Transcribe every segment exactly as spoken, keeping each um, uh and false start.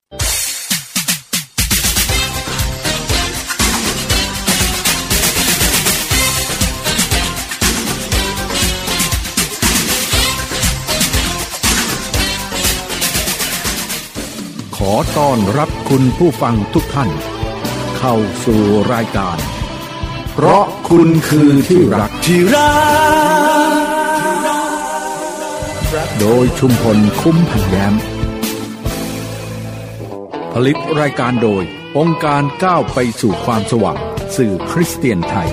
ขอต้อนรับคุณผู้ฟังทุกท่านเข้าสู่รายการเพราะคุณคือที่รักที่รักโดยชุมพลคุ้มพันแย้มผลิตรายการโดยองค์การก้าวไปสู่ความสว่างสื่อคริสเตียนไทย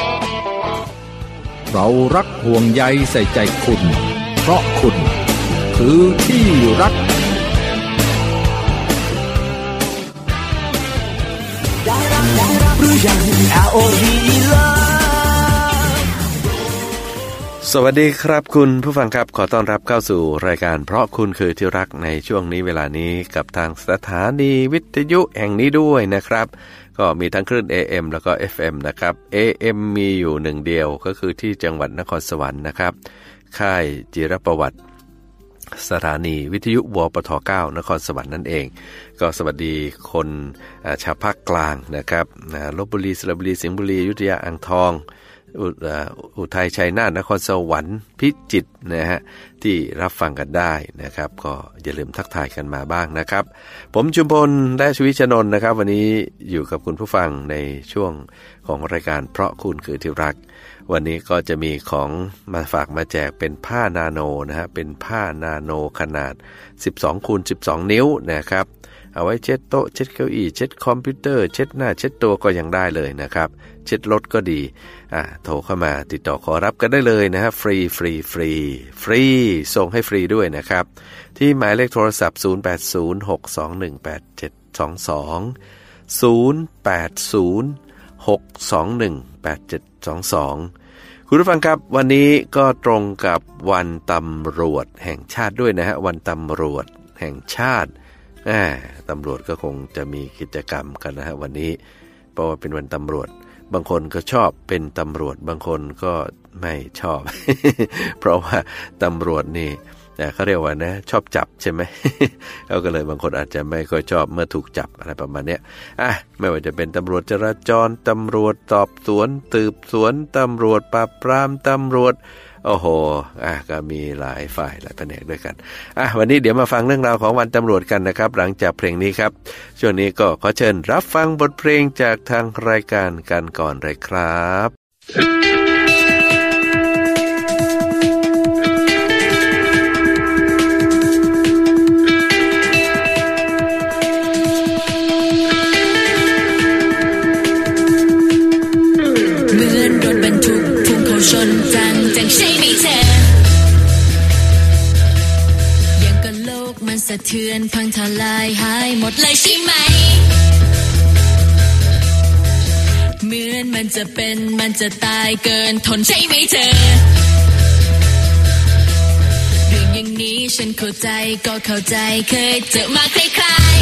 เรารักห่วงใยใส่ใจคุณเพราะคุณคือที่รักสวัสดีครับคุณผู้ฟังครับขอต้อนรับเข้าสู่รายการเพราะคุณคือที่รักในช่วงนี้เวลานี้กับทางสถานีวิทยุแห่งนี้ด้วยนะครับก็มีทั้งคลื่น เอ เอ็ม แล้วก็ เอฟ เอ็ม นะครับ เอ เอ็ม มีอยู่หนึ่งเดียวก็คือที่จังหวัดนครสวรรค์นะครับค่ายจิรประวัติสถานีวิทยุวปท เก้านครสวรรค์นั่นเองก็สวัสดีคนชาวภาคกลางนะครับลพบุรีสระบุรีสิงห์บุรีอยุธยาอ่างทองอุทัยชัยนาทนครสวรรค์พิจิตรนะฮะที่รับฟังกันได้นะครับก็อย่าลืมทักทายกันมาบ้างนะครับผมชุมพลและชวิชนนท์นะครับวันนี้อยู่กับคุณผู้ฟังในช่วงของรายการเพราะคุณคือที่รักวันนี้ก็จะมีของมาฝากมาแจกเป็นผ้านาโนนะฮะเป็นผ้านาโนขนาดสิบสองคูณสิบสองนิ้วนะครับเอาไว้เช็ดโต๊ะเช็ดเก้าอี้เช็ดคอมพิวเตอร์เช็ดหน้าเช็ดตัวก็ยังได้เลยนะครับเช็ดรถก็ดีอ่าโทรเข้ามาติดต่อขอรับกันได้เลยนะฮะฟรีฟรีฟรีฟรีส่งให้ฟรีด้วยนะครับที่หมายเลขโทรศัพท์ศูนย์ แปด ศูนย์ หก สอง หนึ่ง แปด เจ็ด สอง สอง ศูนย์ แปด ศูนย์ หก สอง หนึ่ง แปด เจ็ด สอง สองคุณผู้ฟังครับวันนี้ก็ตรงกับวันตำรวจแห่งชาติด้วยนะฮะวันตำรวจแห่งชาติแหมตำรวจก็คงจะมีกิจกรรมกันนะฮะวันนี้เพราะว่าเป็นวันตำรวจบางคนก็ชอบเป็นตำรวจบางคนก็ไม่ชอบ เพราะว่าตำรวจนี่เขาเรียกว่านะชอบจับใช่ไหม เขาก็เลยบางคนอาจจะไม่ค่อยชอบเมื่อถูกจับอะไรประมาณนี้อ่ะไม่ว่าจะเป็นตำรวจจราจรตำรวจสอบสวนสืบสวนตำรวจปราบปรามตำรวจโอ้โหอ่ะก็มีหลายฝ่ายหลายแผนกด้วยกันอ่ะวันนี้เดี๋ยวมาฟังเรื่องราวของวันตำรวจกันนะครับหลังจากเพลงนี้ครับช่วงนี้ก็ขอเชิญรับฟังบทเพลงจากทางรายการกันก่อนเลยครับชนจังจังใช่ไหมเธอยังก็โลกมันสะเทือนพังทลายหายหมดเลยใช่ไหมเหมือนมันจะเป็นมันจะตายเกินทนใช่ไหมเธอเรื่องอย่างนี้ฉันเข้าใจก็เข้าใจเคยเจอมาคล้าย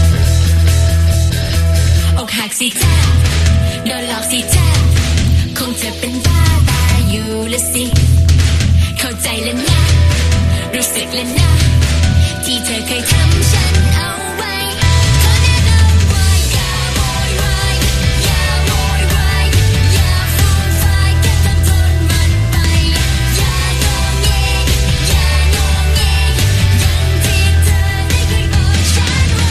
ๆอกหักสิจ้าโดนหลอกสิจ้าคงจะเป็นบ้าอยู่ละสิเข้าใจแล้วนะรู้สึกแล้วนะที่เธอเคยทำฉันเอาไว้ขอแนะนำว่าอย่าโวยวายอย่าโวยวายอย่าฟูมฟายแค่ทนทนมันไปอย่างที่เธอได้เคยบอกฉันไว้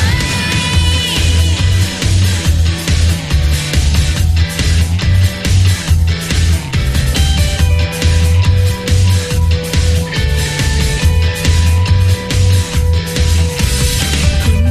ค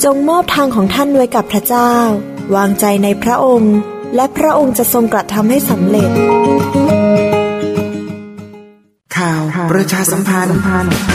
จงมอบทางของท่านไว้กับพระเจ้าวางใจในพระองค์และพระองค์จะทรงกระทำให้สำเร็จข่าวประชาสัมพันธ์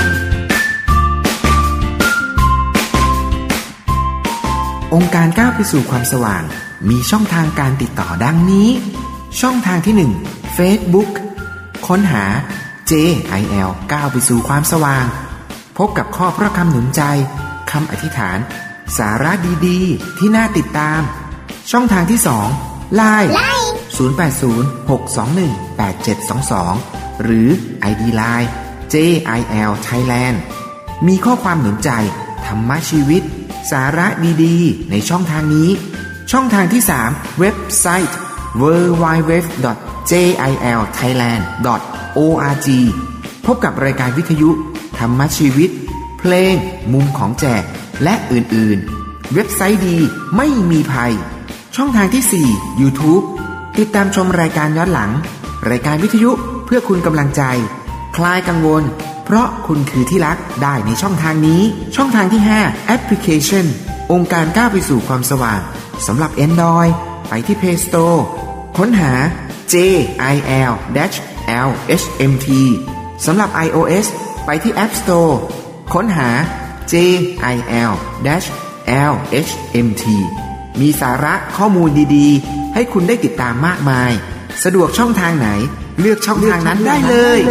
องค์การก้าวไปสู่ความสว่างมีช่องทางการติดต่อดังนี้ช่องทางที่หนึ่ง Facebook ค้นหา เจ ไอ แอล ก้าวไปสู่ความสว่างพบกับข้อพระคำหนุนใจคำอธิษฐานสาระดีๆที่น่าติดตามช่องทางที่สอง ไลน์ ศูนย์ แปด ศูนย์ หก สอง หนึ่ง แปด เจ็ด สอง สองหรือ ไอ ดี ไลน์ เจ ไอ แอล Thailand มีข้อความหนุนใจธรรมชีวิตสาระดีๆในช่องทางนี้ช่องทางที่สามเว็บไซต์ ดับเบิลยู ดับเบิลยู ดับเบิลยู ดอท เจ ไอ แอล ไทยแลนด์ ดอท โอ อาร์ จี พบกับรายการวิทยุธรรมชีวิตเพลงมุมของแจกและอื่นๆเว็บไซต์ดีไม่มีภัยช่องทางที่สี่ YouTube ติดตามชมรายการย้อนหลังรายการวิทยุเพื่อคุณกำลังใจคลายกังวลเพราะคุณคือที่รักได้ในช่องทางนี้ช่องทางที่ห้าแอปพลิเคชันองค์การก้าวไปสู่ความสว่างสำหรับ Android ไปที่ Play Store ค้นหา เจ ไอ แอล แอล เอช เอ็ม ที สำหรับ iOS ไปที่ App Store ค้นหา เจ ไอ แอล แอล เอช เอ็ม ที มีสาระข้อมูลดีๆให้คุณได้ติดตามมากมายสะดวกช่องทางไหนเลือกช่องทางนั้นได้เลย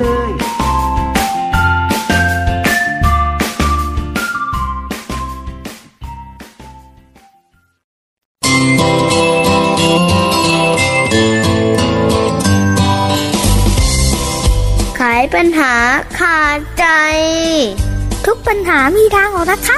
ไขปัญหาขาดใจทุกปัญหามีทางออกนะครับ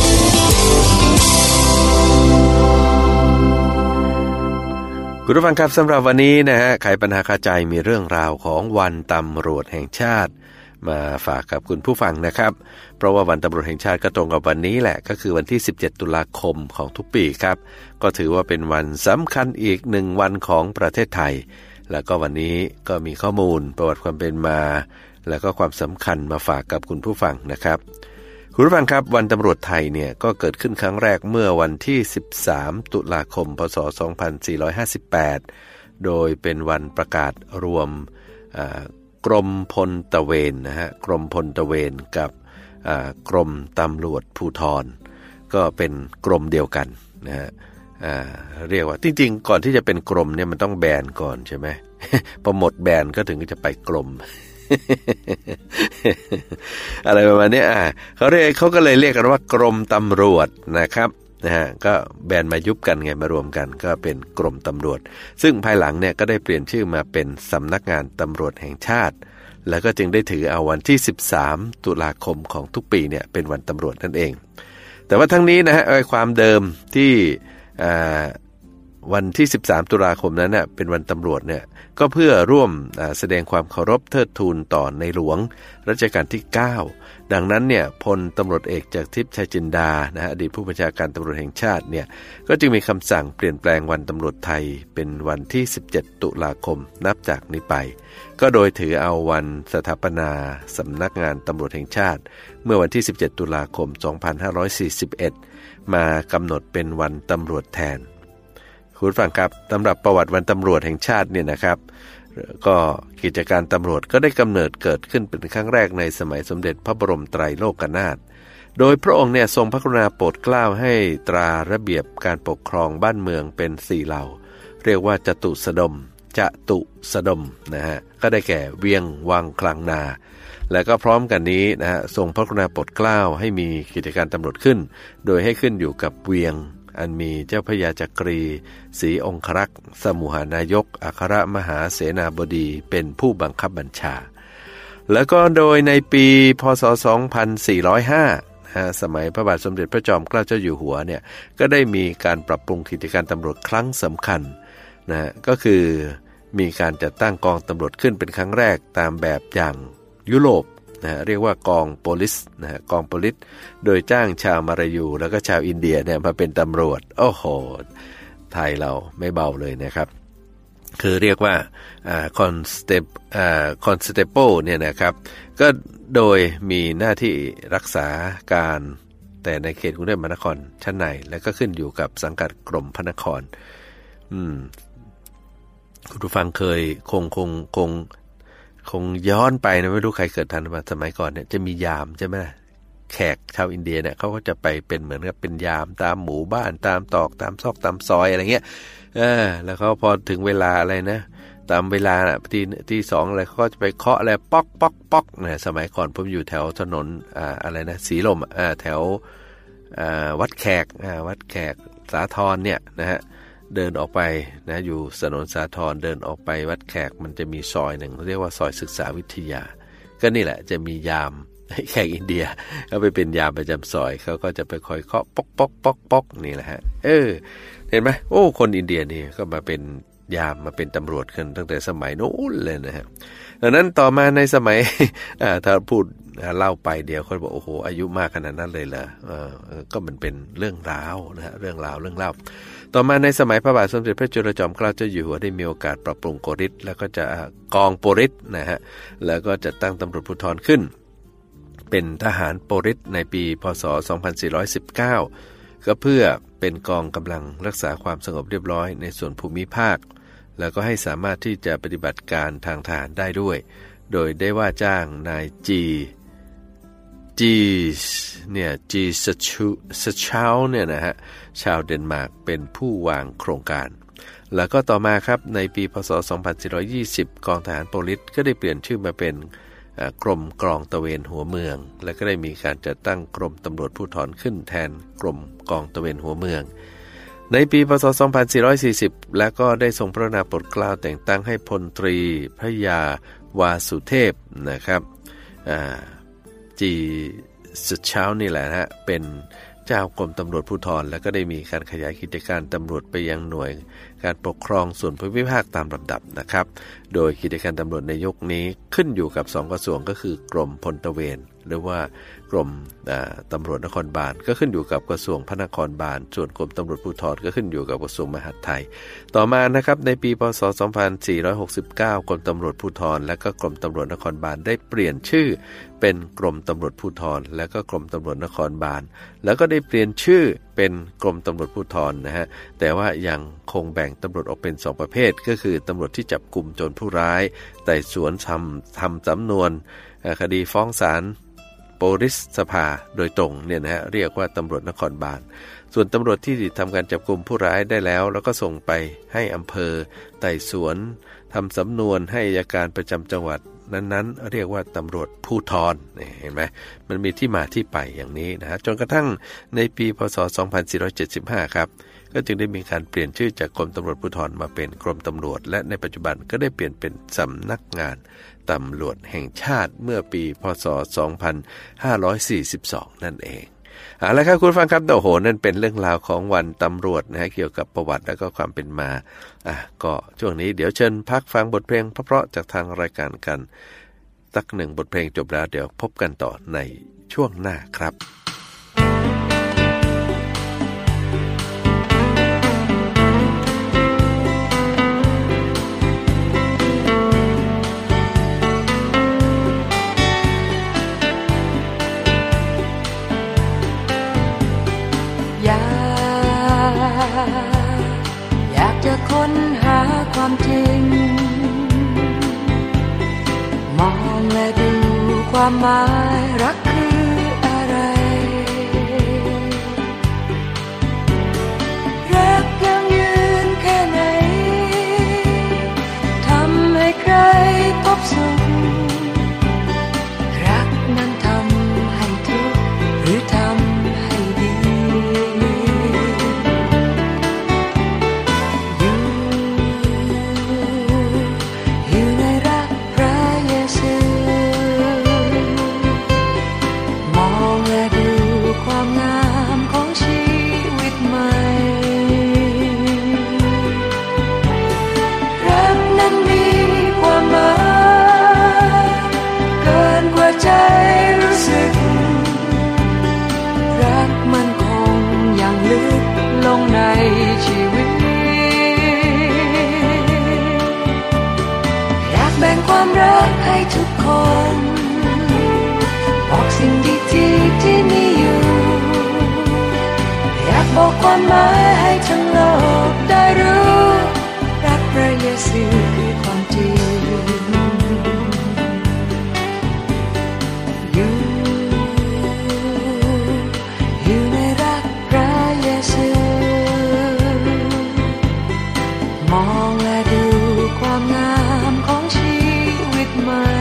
คุณผู้ฟังครับสำหรับวันนี้นะฮะไขปัญหาคาใจมีเรื่องราวของวันตำรวจแห่งชาติมาฝากกับคุณผู้ฟังนะครับเพราะว่าวันตำรวจแห่งชาติก็ตรงกับวันนี้แหละก็คือวันที่สิบเจ็ดตุลาคมของทุกปีครับก็ถือว่าเป็นวันสำคัญอีกหนึ่งวันของประเทศไทยแล้วก็วันนี้ก็มีข้อมูลประวัติความเป็นมาแล้วก็ความสำคัญมาฝากกับคุณผู้ฟังนะครับคุณผู้ฟังครับวันตำรวจไทยเนี่ยก็เกิดขึ้นครั้งแรกเมื่อวันที่สิบสามตุลาคมพ.ศ. สองพันสี่ร้อยห้าสิบแปดโดยเป็นวันประกาศรวมกรมพลตระเวนนะฮะกรมพลตระเวนกับกรมตำรวจภูธรก็เป็นกรมเดียวกันนะฮะเรียกว่าจริงๆก่อนที่จะเป็นกรมเนี่ยมันต้องแบนก่อนใช่ไหม พอหมดแบนก็ถึงจะไปกรม อะไรประมาณนี้อ่าเขาเรียกเขาก็เลยเรียกกันว่ากรมตำรวจนะครับนะฮะก็แบนมายุบกันไงมารวมกันก็เป็นกรมตำรวจซึ่งภายหลังเนี่ยก็ได้เปลี่ยนชื่อมาเป็นสำนักงานตำรวจแห่งชาติแล้วก็จึงได้ถือเอาวันที่สิบสามตุลาคมของทุกปีเนี่ยเป็นวันตำรวจนั่นเองแต่ว่าทั้งนี้นะฮะความเดิมที่วันที่สิบสามตุลาคมนั้นเน่ยเป็นวันตำรวจเนี่ยก็เพื่อร่วมแสดงความเคารพเทิดทูนต่อในหลวงรัชกาลที่เก้าดังนั้นเนี่ยพลตำรวจเอกจากทิพย์ชัยจินดานะฮะอดีตผู้บัญชาการตำรวจแห่งชาติเนี่ยก็จึงมีคำสั่งเปลี่ยนแปลงวันตำรวจไทยเป็นวันที่สิบเจ็ดตุลาคมนับจากนี้ไปก็โดยถือเอาวันสถาปนาสำนักงานตำรวจแห่งชาติเมื่อวันที่สิบเจ็ดตุลาคมสองพันห้าร้อยสี่สิบเอ็ดมากำหนดเป็นวันตำรวจแทนคุณฟังครับสำหรับประวัติวันตำรวจแห่งชาติเนี่ยนะครับก็กิจการตำรวจก็ได้กำเนิดเกิดขึ้นเป็นครั้งแรกในสมัยสมเด็จพระบรมไตรโลกนาถโดยพระองค์เนี่ยทรงพระกรุณาโปรดเกล้าให้ตราระเบียบการปกครองบ้านเมืองเป็นสี่เหล่าเรียกว่าจตุสดมจตุสดมนะฮะก็ได้แก่เวียงวังคลังนาและก็พร้อมกันนี้นะฮะทรงพระกรุณาโปรดเกล้าให้มีกิจการตำรวจขึ้นโดยให้ขึ้นอยู่กับเวียงอันมีเจ้าพระยาจักรีศรีองครักษ์สมุหานายกอัครมหาเสนาบดีเป็นผู้บังคับบัญชาแล้วก็โดยในปีพ.ศ. สองพันสี่ร้อยห้านะฮะสมัยพระบาทสมเด็จพระจอมเกล้าเจ้าอยู่หัวเนี่ยก็ได้มีการปรับปรุงกิจการตำรวจครั้งสำคัญนะฮะก็คือมีการจัดตั้งกองตำรวจขึ้นเป็นครั้งแรกตามแบบอย่างยุโรปนะฮะเรียกว่ากองโปลิสนะฮะกองโปลิสโดยจ้างชาวมาลายูแล้วก็ชาวอินเดียเนี่ยมาเป็นตำรวจโอ้โหไทยเราไม่เบาเลยนะครับคือเรียกว่าอ่าคอนสเตปอ่าคอนสเตปโปเนี่ยนะครับก็โดยมีหน้าที่รักษาการแต่ในเขตกรุงเทพมหานครชั้นในและก็ขึ้นอยู่กับสังกัดกรมพระนครอืมคุณผู้ฟังเคยคงคงคงคงย้อนไปนะไม่รู้ใครเกิดทันมาสมัยก่อนเนี่ยจะมียามใช่ไหมแขกชาวอินเดียเนี่ยเขาก็จะไปเป็นเหมือนกับเป็นยามตามหมู่บ้านตามตอกตามซอกตามซอยอะไรเงี้ยเออแล้วเขาพอถึงเวลาอะไรนะตามเวลาน่ะที่ที่สองอะไรเขาก็จะไปเคาะอะไรป๊อกป๊อกป๊อกเนี่ยสมัยก่อนผมอยู่แถวถนนอ่าอะไรนะสีลมอ่าแถวอ่าวัดแขกอ่าวัดแขกสาทรเนี่ยนะฮะเดินออกไปนะอยู่ถนนสาทรเดินออกไปวัดแขกมันจะมีซอยหนึ่งเรียกว่าซอยศึกษาวิทยาก็นี่แหละจะมียามแขกอินเดียเขาไปเป็นยามประจำซอยเขาก็จะไปคอยเคาะป๊อกป๊อกป๊อกป๊อกนี่แหละฮะเออเห็นไหมโอ้คนอินเดียนี่ก็มาเป็นยามมาเป็นตำรวจกันตั้งแต่สมัยโน้นเลยนะฮะดังนั้นต่อมาในสมัยถ้าพูดเล่าไปเดี๋ยวคนบอกโอ้โหอายุมากขนาดนั้นเลยเหรอเออก็มันเป็นเรื่องราวนะฮะเรื่องราวเรื่องเล่าต่อมาในสมัยพระบาทสมเด็จพระจุลจอมเกล้าเจ้าอยู่หัวได้มีโอกาสปรับปรุงโปริสแล้วก็จะกองโปริสนะฮะแล้วก็จะตั้งตำรวจภูธรขึ้นเป็นทหารโปริสในปีพ.ศ. สองพันสี่ร้อยสิบเก้าก็เพื่อเป็นกองกำลังรักษาความสงบเรียบร้อยในส่วนภูมิภาคแล้วก็ให้สามารถที่จะปฏิบัติการทางทหารได้ด้วยโดยได้ว่าจ้างนายจีจีเนี่ยจีสชูสชาวเนี่ยนะฮะชาวเดนมาร์กเป็นผู้วางโครงการแล้วก็ต่อมาครับในปีพ.ศ. สองพันสี่ร้อยยี่สิบกองทหารโปลิสก็ได้เปลี่ยนชื่อมาเป็นกรมกรองตระเวนหัวเมืองและก็ได้มีการจัดตั้งกรมตำรวจภูธรขึ้นแทนกรมกองตระเวนหัวเมืองในปีพ.ศ. สองพันสี่ร้อยสี่สิบแล้วก็ได้ทรงพระกรุณาโปรดเกล้าแต่งตั้งให้พลตรีพระยาวาสุเทพนะครับจีสุดเช้านี่แหละฮะเป็นเจ้ากรมตำรวจภูธรแล้วก็ได้มีการขยายกิจการตำรวจไปยังหน่วยการปกครองส่วนภูมิภาคตามลำดับนะครับโดยกิจการตำรวจในยุคนี้ขึ้นอยู่กับสองกระทรวงก็คือกรมพลตระเวนหรือว่ากรมตำรวจนครบาลก็ขึ้นอยู่กับกระทรวงพระนครบาลส่วนกรมตำรวจภูธรก็ขึ้นอยู่กับกระทรวงมหาดไทยต่อมานะครับในปีพ.ศ. สองพันสี่ร้อยหกสิบเก้ากรมตำรวจภูธรและก็กรมตำรวจนครบาลได้เปลี่ยนชื่อเป็นกรมตำรวจภูธรและก็กรมตำรวจนครบาลแล้วก็ได้เปลี่ยนชื่อเป็นกรมตำรวจภูธรนะฮะแต่ว่ายังคงแบ่งตำรวจออกเป็นสองประเภทก็คือตำรวจที่จับกุมโจรผู้ร้ายไต่สวนทำทำสำนวนคดีฟ้องศาลโปลิสสภาโดยตรงเนี่ยนะฮะเรียกว่าตำรวจนครบาลส่วนตำรวจที่ทำการจับกุมผู้ร้ายได้แล้วแล้วก็ส่งไปให้อำเภอไต่สวนทำสำนวนให้อัยการประจำจังหวัดนั้นๆเรียกว่าตำรวจภูธรเห็นไหมมันมีที่มาที่ไปอย่างนี้นะฮะจนกระทั่งในปีพ.ศ. สองพันสี่ร้อยเจ็ดสิบห้าครับก็จึงได้มีการเปลี่ยนชื่อจากกรมตำรวจภูธรมาเป็นกรมตำรวจและในปัจจุบันก็ได้เปลี่ยนเป็นสำนักงานตำรวจแห่งชาติเมื่อปีพ.ศ. สองพันห้าร้อยสี่สิบสองนั่นเองเอาละครับคุณฟังครับโอ้โหนั่นเป็นเรื่องราวของวันตำรวจนะฮะเกี่ยวกับประวัติและก็ความเป็นมาอ่ะก็ช่วงนี้เดี๋ยวเชิญพักฟังบทเพลงเพราะๆจากทางรายการกันสักหนึ่งบทเพลงจบแล้วเดี๋ยวพบกันต่อในช่วงหน้าครับค้นหาความจริงมองและดูความหมายรักคืออะไรรักยังยืนแค่ไหนทำให้ใครพบสุขรักนั้นทำให้ทุกข์หรือทำให้ดีอยู่อยู่ในรักพระเยซูมองและดูความงามของชีวิตใหม่รักนั้นมีความหมายเกินกว่าใจรู้สึกรักมันคงยังลึกลงในชีวิตอยากแบ่งความรักให้ทุกคนบอกสิ่งดีๆที่มีอยู่บอกความหมายให้ทั้งโลกได้รู้รักพระเยซูคือความจริงอยู่อยู่ในรักพระเยซูมองและดูความงามของชีวิตใหม่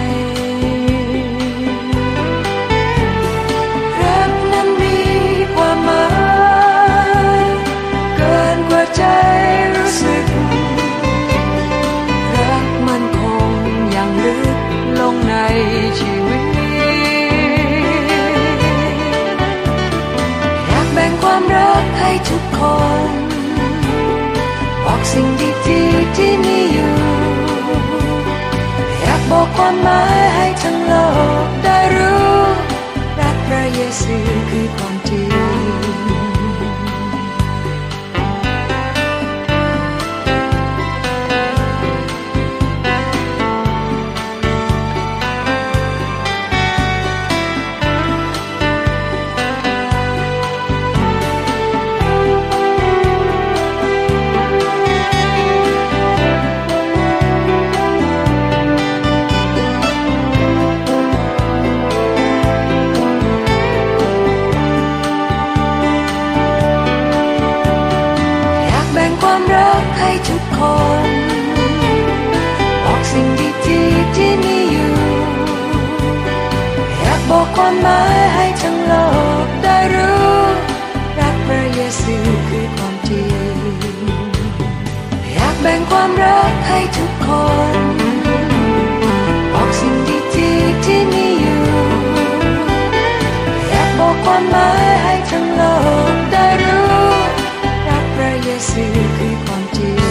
รักนั้นมีความหมายเกินกว่าใจรู้สึกรักมันคงยังลึกลงในชีวิตอยากแบ่งความรักให้ทุกคนบอกสิ่งดีๆที่มีอยู่อยากบอกความหมายให้ทั้งโลกได้รู้รักพระเยซูคือความจริงให้ทุกคนบอกสิ่งดีๆที่มีอยู่อยากบอกความหมายให้ทั้งโลกได้รู้รักพระเยซูคือความจริงอยากแบ่งความรักให้ทุกคนบอกสิ่งดีๆที่มีอยู่อยากบอกความหมายให้ทั้งโลกได้รู้รักพระเยซูคือความจริง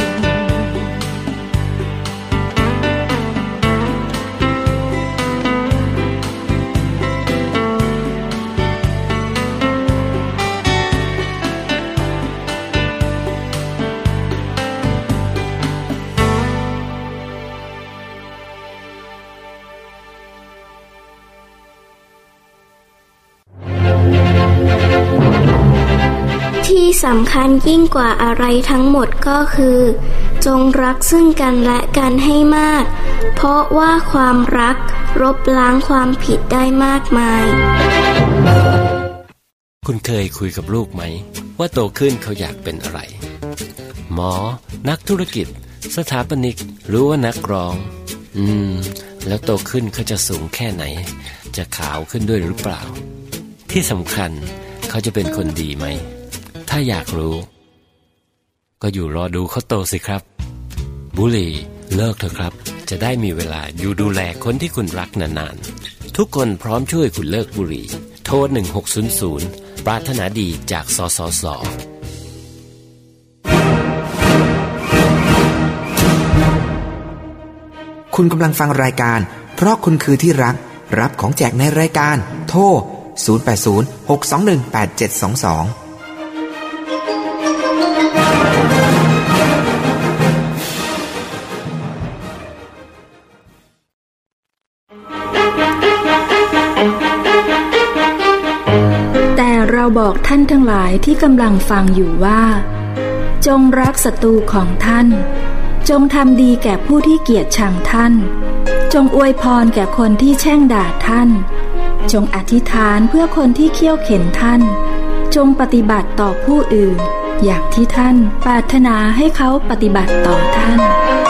ที่สำคัญยิ่งกว่าอะไรทั้งหมดก็คือจงรักซึ่งกันและกันให้มากเพราะว่าความรักลบล้างความผิดได้มากมายคุณเคยคุยกับลูกไหมว่าโตขึ้นเขาอยากเป็นอะไรหมอนักธุรกิจสถาปนิกหรือว่านักร้องอืมแล้วโตขึ้นเขาจะสูงแค่ไหนจะขาวขึ้นด้วยหรือเปล่าที่สำคัญเขาจะเป็นคนดีไหมถ้าอยากรู้ก็อยู่รอดูเขาโตสิครับบุหรี่เลิกเถอะครับจะได้มีเวลาอยู่ดูแลคนที่คุณรักนานๆทุกคนพร้อมช่วยคุณเลิกบุหรี่โทรหนึ่งหกศูนย์ศูนย์ปรารถนาดีจากสสส. คุณกำลังฟังรายการเพราะคุณคือที่รักรับของแจกในรายการโทรศูนย์ แปด ศูนย์ หก สอง หนึ่ง แปด เจ็ด สอง สองแต่เราบอกท่านทั้งหลายที่กำลังฟังอยู่ว่าจงรักศัตรูของท่านจงทำดีแก่ผู้ที่เกลียดชังท่านจงอวยพรแก่คนที่แช่งด่าท่านจงอธิษฐานเพื่อคนที่เคี่ยวเข็นท่านจงปฏิบัติต่อผู้อื่นอย่างที่ท่านปรารถนาให้เขาปฏิบัติต่อท่าน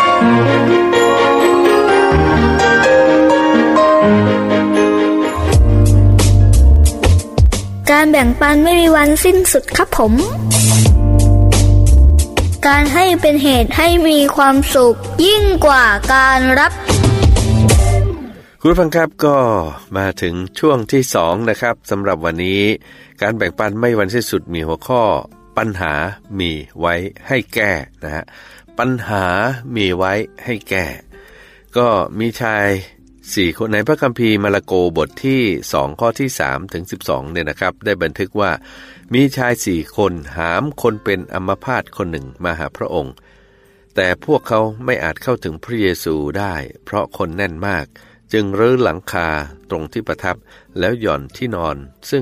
การแบ่งปันไม่มีวันสิ้นสุดครับผมการให้เป็นเหตุให้มีความสุขยิ่งกว่าการรับคุณผู้ฟังครับก็มาถึงช่วงที่สองนะครับสำหรับวันนี้การแบ่งปันไม่วันสิ้นสุดมีหัวข้อปัญหามีไว้ให้แก้นะฮะปัญหามีไว้ให้แก้ก็มีชายสี่คนในพระคัมภีร์มาระโกบทที่สองข้อที่สามถึงสิบสองเนี่ยนะครับได้บันทึกว่ามีชายสี่คนหามคนเป็นอัมพาตคนหนึ่งมาหาพระองค์แต่พวกเขาไม่อาจเข้าถึงพระเยซูได้เพราะคนแน่นมากจึงรื้อหลังคาตรงที่ประทับแล้วหย่อนที่นอนซึ่ง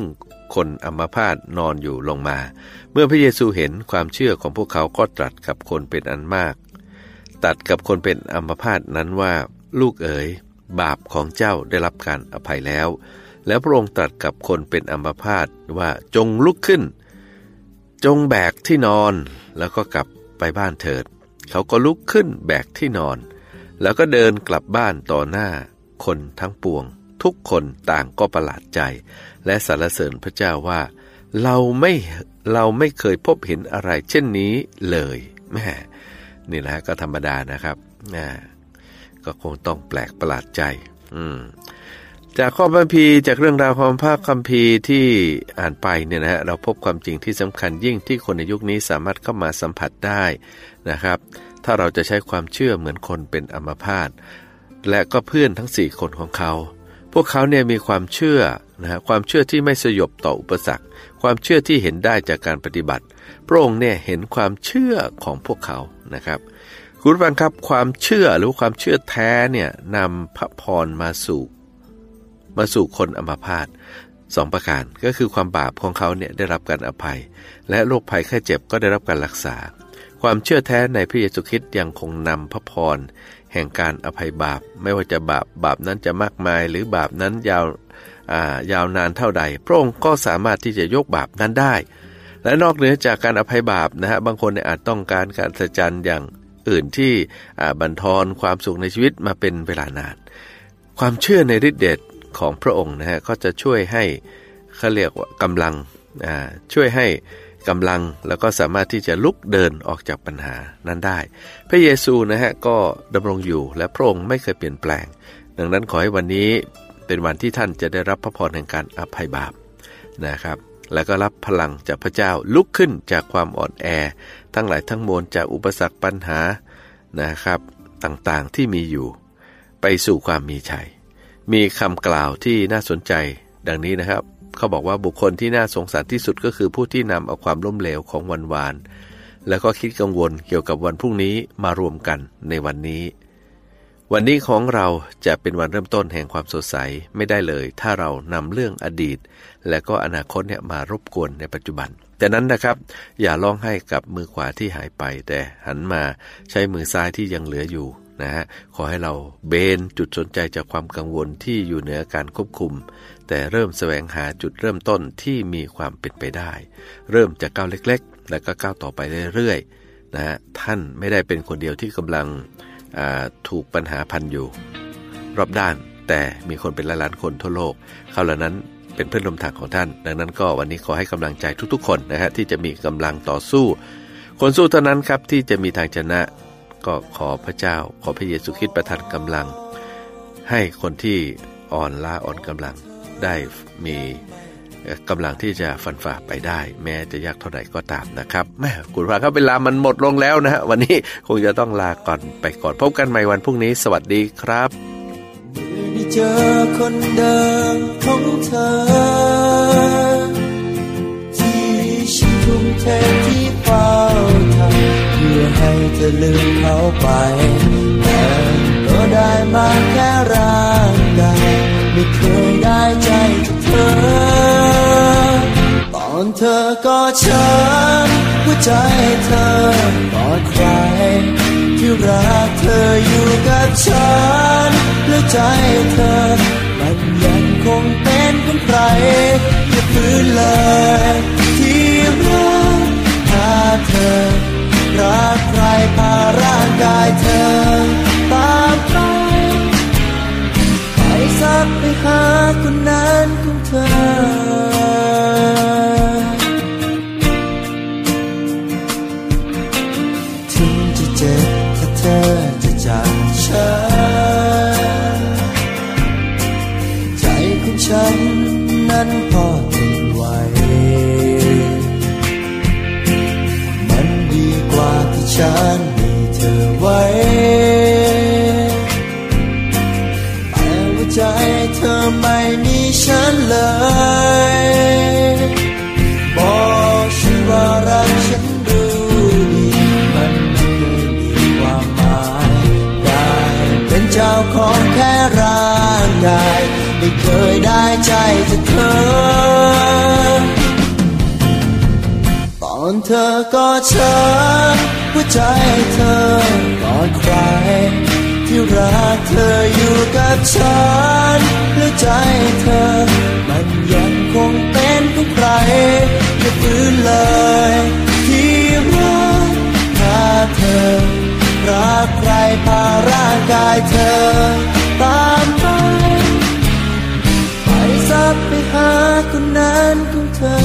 คนอัมพาตนอนอยู่ลงมาเมื่อพระเยซูเห็นความเชื่อของพวกเขาก็ตรัสกับคนเป็นอันมากตรัสกับคนเป็นอัมพาตนั้นว่าลูกเอ๋ยบาปของเจ้าได้รับการอภัยแล้วแล้วพระองค์ตรัสกับคนเป็นอัมพาตว่าจงลุกขึ้นจงแบกที่นอนแล้วก็กลับไปบ้านเถิดเขาก็ลุกขึ้นแบกที่นอนแล้วก็เดินกลับบ้านต่อหน้าคนทั้งปวงทุกคนต่างก็ประหลาดใจและสรรเสริญพระเจ้าว่าเราไม่เราไม่เคยพบเห็นอะไรเช่นนี้เลยแม่นี่นะก็ธรรมดานะครับนะก็คงต้องแปลกประหลาดใจอืมจากข้อคัมภีร์จากเรื่องราวของพระคัมภีร์ที่อ่านไปเนี่ยนะฮะเราพบความจริงที่สำคัญยิ่งที่คนในยุคนี้สามารถเข้ามาสัมผัสได้นะครับถ้าเราจะใช้ความเชื่อเหมือนคนเป็นอัมพาตและก็เพื่อนทั้งสี่คนของเขาพวกเขาเนี่ยมีความเชื่อนะฮะความเชื่อที่ไม่สยบต่ออุปสรรคความเชื่อที่เห็นได้จากการปฏิบัติพระองค์เนี่ยเห็นความเชื่อของพวกเขานะครับคุณผู้ฟังครับความเชื่อหรือความเชื่อแท้เนี่ยนำพระพรมาสู่มาสู่คนอัมพาตสองประการก็คือความบาปของเขาเนี่ยได้รับการอภัยและโรคภัยไข้เจ็บก็ได้รับการรักษาความเชื่อแท้ในพระเยซูคริสต์ยังคงนำพระพรแห่งการอภัยบาปไม่ว่าจะบาปบาปนั้นจะมากมายหรือบาปนั้นยาวอ่ายาวนานเท่าใดพระองค์ก็สามารถที่จะยกบาปนั้นได้และนอกเหนือจากการอภัยบาปนะฮะบางคนเนี่ยอาจต้องการการอัศจรรย์อย่างอื่นที่อ่าบั่นทอนความสุขในชีวิตมาเป็นเวลานานความเชื่อในฤทธิ์เดชของพระองค์นะฮะก็จะช่วยให้เขาเรียกว่ากำลังอ่าช่วยให้กำลังแล้วก็สามารถที่จะลุกเดินออกจากปัญหานั้นได้พระเยซูนะฮะก็ดำรงอยู่และพระองค์ไม่เคยเปลี่ยนแปลงดังนั้นขอให้วันนี้เป็นวันที่ท่านจะได้รับพระพรแห่งการอภัยบาปนะครับแล้วก็รับพลังจากพระเจ้าลุกขึ้นจากความอ่อนแอทั้งหลายทั้งมวลจากอุปสรรคปัญหานะครับต่างๆที่มีอยู่ไปสู่ความมีชัยมีคำกล่าวที่น่าสนใจดังนี้นะครับเขาบอกว่าบุคคลที่น่าสงสารที่สุดก็คือผู้ที่นำเอาความล้มเหลวของวันวานแล้วก็คิดกังวลเกี่ยวกับวันพรุ่งนี้มารวมกันในวันนี้วันนี้ของเราจะเป็นวันเริ่มต้นแห่งความสดใสไม่ได้เลยถ้าเรานำเรื่องอดีตและก็อนาคตเนี่ยมารบกวนในปัจจุบันแต่นั้นนะครับอย่าร้องไห้กับมือขวาที่หายไปแต่หันมาใช้มือซ้ายที่ยังเหลืออยู่นะฮะขอให้เราเบนจุดสนใจจากความกังวลที่อยู่เหนือการควบคุมแต่เริ่มแสวงหาจุดเริ่มต้นที่มีความเป็นไปได้เริ่มจากก้าวเล็กๆแล้วก็ก้าวต่อไปเรื่อยๆนะฮะท่านไม่ได้เป็นคนเดียวที่กำลังถูกปัญหาพันอยู่รอบด้านแต่มีคนเป็นล้านๆคนทั่วโลกเขาเหล่านั้นเป็นเพื่อนร่วมทางของท่านดังนั้นก็วันนี้ขอให้กำลังใจทุกๆคนนะฮะที่จะมีกำลังต่อสู้คนสู้เท่านั้นครับที่จะมีทางชนะก็ขอพระเจ้าขอพระเยซูคริสต์ประทานกำลังให้คนที่อ่อนล้าอ่อนกำลังได้มีกำลังที่จะฟันฝ่าไปได้แม้จะยากเท่าไหร่ก็ตามนะครับแม่คุณพระครับเวลามันหมดลงแล้วนะฮะวันนี้คงจะต้องลาก่อนไปก่อนพบกันใหม่วันพรุ่งนี้สวัสดีครับได้เจอคนเดิมของเธอที่ฉันทุ่มเทที่เฝ้าทำเพื่อให้เธอลืมเขาไปแต่ก็ได้มาแค่ร่างกายไม่เคยได้ใจจากเธอตอนเธอกอดฉันหัวใจเธอกอดใครที่รักเธออยู่กับฉันแล้วใจเธอมันยังคงเป็นของใครอย่าฝืนเลยที่รักหาเธอรักใครพาร่างกายเธอตามไปไปสักไปหาคนนั้นของเธอถึงจะเจ็บถ้าเธอจะจากฉันใจของฉันนั้นพอทนไหวอนเธอกอดฉันหัวใจเธอกอดใครที่รักเธออยู่กับฉันแล้วใจเธอมันยังคงเป็นของใครอย่าฝืนเลยที่รักถ้าเธอรักใครพาร่างกายเธอตามไปไปซับไปหาคนนั้นของเธอ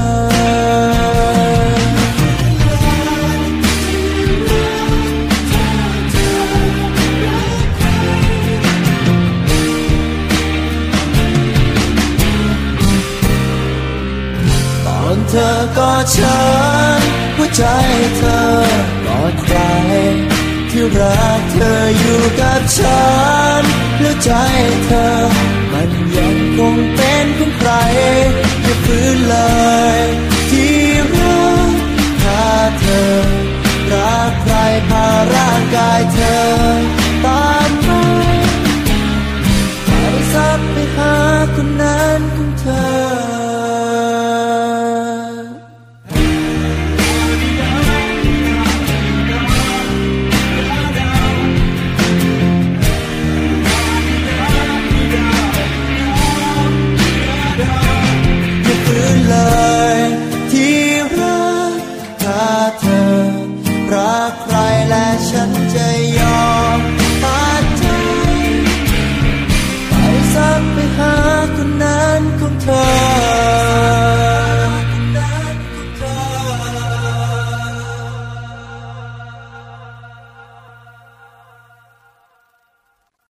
เธอกอดฉันหัวใจเธอกอดใครที่รักเธออยู่กับฉันแล้วใจเธอมันยังคงเป็นของใครอย่าฝืนเลยที่รักถ้าเธอรักใครพาร่างกายเธอตามไปไปซับไปหาคนนั้นของเธอรักใครและฉันจะยอ